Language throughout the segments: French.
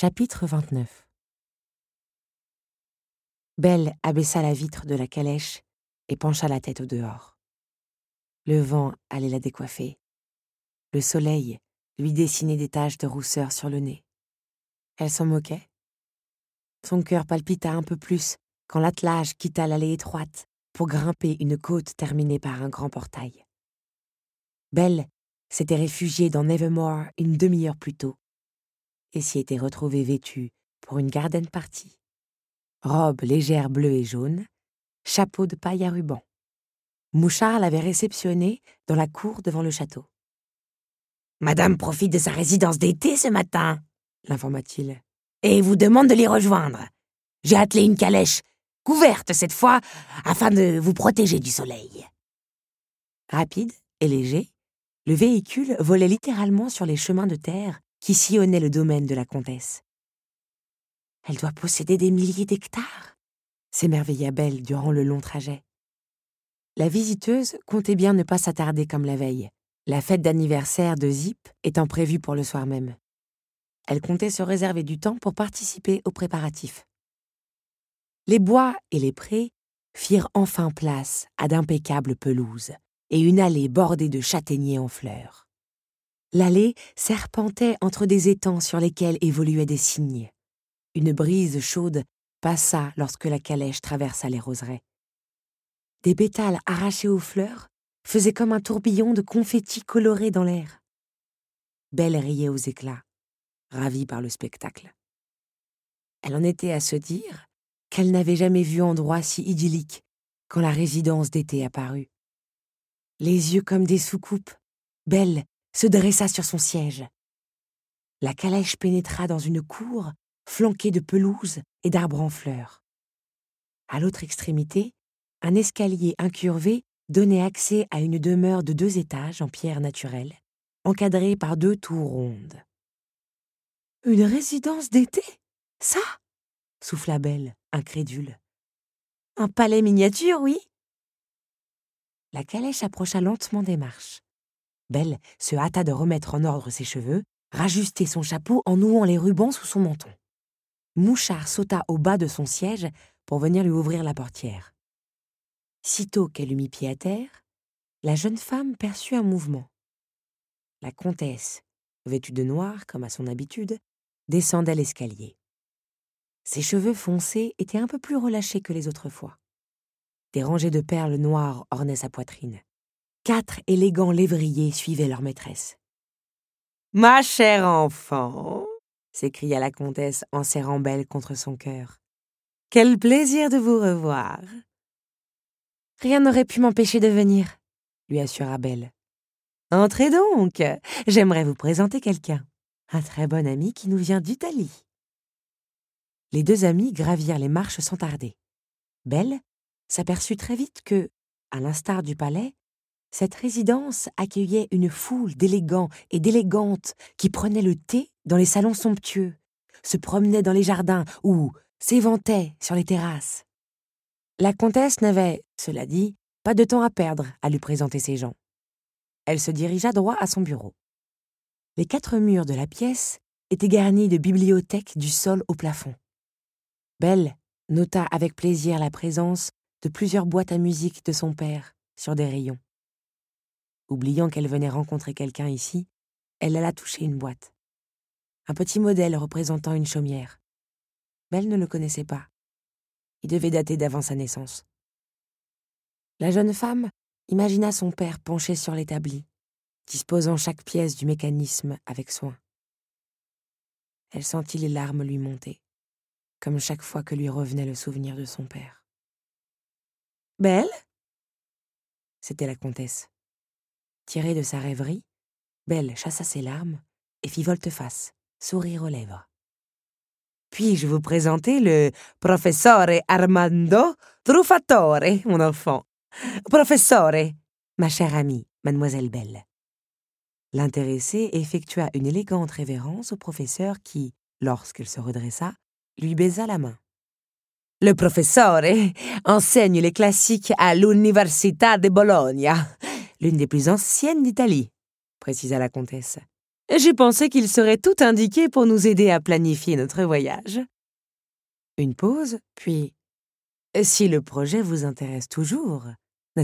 Chapitre 29. Belle abaissa la vitre de la calèche et pencha la tête au dehors. Le vent allait la décoiffer. Le soleil lui dessinait des taches de rousseur sur le nez. Elle s'en moquait. Son cœur palpita un peu plus quand l'attelage quitta l'allée étroite pour grimper une côte terminée par un grand portail. Belle s'était réfugiée dans Nevermore une demi-heure plus tôt et s'y était retrouvée vêtue pour une garden party. Robe légère bleue et jaune, chapeau de paille à ruban. Mouchard l'avait réceptionnée dans la cour devant le château. « Madame profite de sa résidence d'été ce matin, » l'informa-t-il, « et vous demande de l'y rejoindre. J'ai attelé une calèche, couverte cette fois, afin de vous protéger du soleil. » Rapide et léger, le véhicule volait littéralement sur les chemins de terre qui sillonnaient le domaine de la comtesse. « Elle doit posséder des milliers d'hectares !» s'émerveilla Belle durant le long trajet. La visiteuse comptait bien ne pas s'attarder comme la veille, la fête d'anniversaire de Zip étant prévue pour le soir même. Elle comptait se réserver du temps pour participer aux préparatifs. Les bois et les prés firent enfin place à d'impeccables pelouses et une allée bordée de châtaigniers en fleurs. L'allée serpentait entre des étangs sur lesquels évoluaient des cygnes. Une brise chaude passa lorsque la calèche traversa les roseraies. Des pétales arrachés aux fleurs faisaient comme un tourbillon de confettis colorés dans l'air. Belle riait aux éclats, ravie par le spectacle. Elle en était à se dire qu'elle n'avait jamais vu endroit si idyllique quand la résidence d'été apparut. Les yeux comme des soucoupes, Belle se dressa sur son siège. La calèche pénétra dans une cour flanquée de pelouses et d'arbres en fleurs. À l'autre extrémité, un escalier incurvé donnait accès à une demeure de 2 étages en pierre naturelle, encadrée par 2 tours rondes. « Une résidence d'été, ça ?» souffla Belle, incrédule. « Un palais miniature, oui ?» La calèche approcha lentement des marches. Belle se hâta de remettre en ordre ses cheveux, rajuster son chapeau en nouant les rubans sous son menton. Mouchard sauta au bas de son siège pour venir lui ouvrir la portière. Sitôt qu'elle eut mis pied à terre, la jeune femme perçut un mouvement. La comtesse, vêtue de noir comme à son habitude, descendait l'escalier. Ses cheveux foncés étaient un peu plus relâchés que les autres fois. Des rangées de perles noires ornaient sa poitrine. 4 élégants lévriers suivaient leur maîtresse. « Ma chère enfant !» s'écria la comtesse en serrant Belle contre son cœur. « Quel plaisir de vous revoir !»« Rien n'aurait pu m'empêcher de venir, » lui assura Belle. « Entrez donc, j'aimerais vous présenter quelqu'un, un très bon ami qui nous vient d'Italie. » Les 2 amis gravirent les marches sans tarder. Belle s'aperçut très vite que, à l'instar du palais, cette résidence accueillait une foule d'élégants et d'élégantes qui prenaient le thé dans les salons somptueux, se promenaient dans les jardins ou s'éventaient sur les terrasses. La comtesse n'avait, cela dit, pas de temps à perdre à lui présenter ces gens. Elle se dirigea droit à son bureau. Les 4 murs de la pièce étaient garnis de bibliothèques du sol au plafond. Belle nota avec plaisir la présence de plusieurs boîtes à musique de son père sur des rayons. Oubliant qu'elle venait rencontrer quelqu'un ici, elle alla toucher une boîte. Un petit modèle représentant une chaumière. Belle ne le connaissait pas. Il devait dater d'avant sa naissance. La jeune femme imagina son père penché sur l'établi, disposant chaque pièce du mécanisme avec soin. Elle sentit les larmes lui monter, comme chaque fois que lui revenait le souvenir de son père. « Belle ?» C'était la comtesse. Tirée de sa rêverie, Belle chassa ses larmes et fit volte-face, sourire aux lèvres. « Puis-je vous présenter le professore Armando Truffatore, mon enfant? Professore, ma chère amie, mademoiselle Belle. » L'intéressée effectua une élégante révérence au professeur qui, lorsqu'elle se redressa, lui baisa la main. « Le professore enseigne les classiques à l'Università de Bologna, l'une des plus anciennes d'Italie, » précisa la comtesse. J'ai pensé qu'il serait tout indiqué pour nous aider à planifier notre voyage. » Une pause, puis « Si le projet vous intéresse toujours, naturellement. »«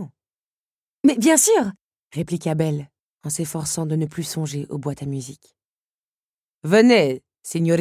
Mais bien sûr !» répliqua Belle, en s'efforçant de ne plus songer aux boîtes à musique. « Venez, signorina !»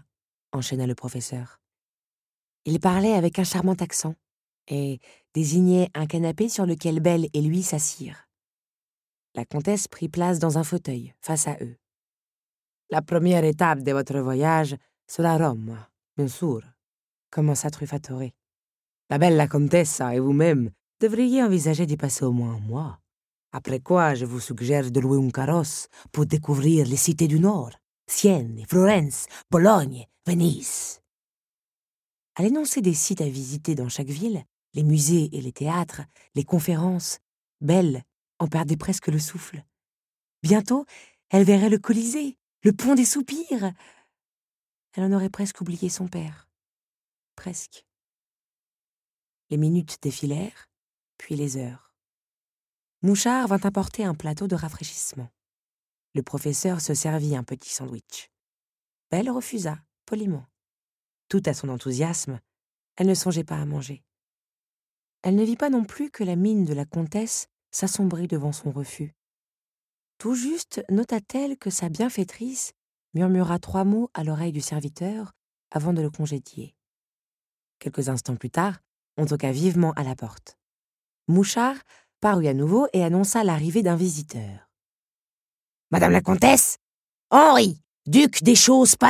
enchaîna le professeur. Il parlait avec un charmant accent et désignait un canapé sur lequel Belle et lui s'assirent. La comtesse prit place dans un fauteuil, face à eux. « La première étape de votre voyage sera Rome, bien sûr, » commença Truffatore. « La belle contessa et vous-même devriez envisager d'y passer au moins un mois. Après quoi, je vous suggère de louer un carrosse pour découvrir les cités du Nord, Sienne, Florence, Bologne, Venise. » À l'énoncé des sites à visiter dans chaque ville, les musées et les théâtres, les conférences, Belle en perdait presque le souffle. Bientôt, elle verrait le Colisée, le pont des Soupirs. Elle en aurait presque oublié son père. Presque. Les minutes défilèrent, puis les heures. Mouchard vint apporter un plateau de rafraîchissement. Le professeur se servit un petit sandwich. Belle refusa, poliment. Tout à son enthousiasme, elle ne songeait pas à manger. Elle ne vit pas non plus que la mine de la comtesse s'assombrit devant son refus. Tout juste nota-t-elle que sa bienfaitrice murmura 3 mots à l'oreille du serviteur avant de le congédier. Quelques instants plus tard, on toqua vivement à la porte. Mouchard parut à nouveau et annonça l'arrivée d'un visiteur. « Madame la comtesse, Henri, duc des choses passées. »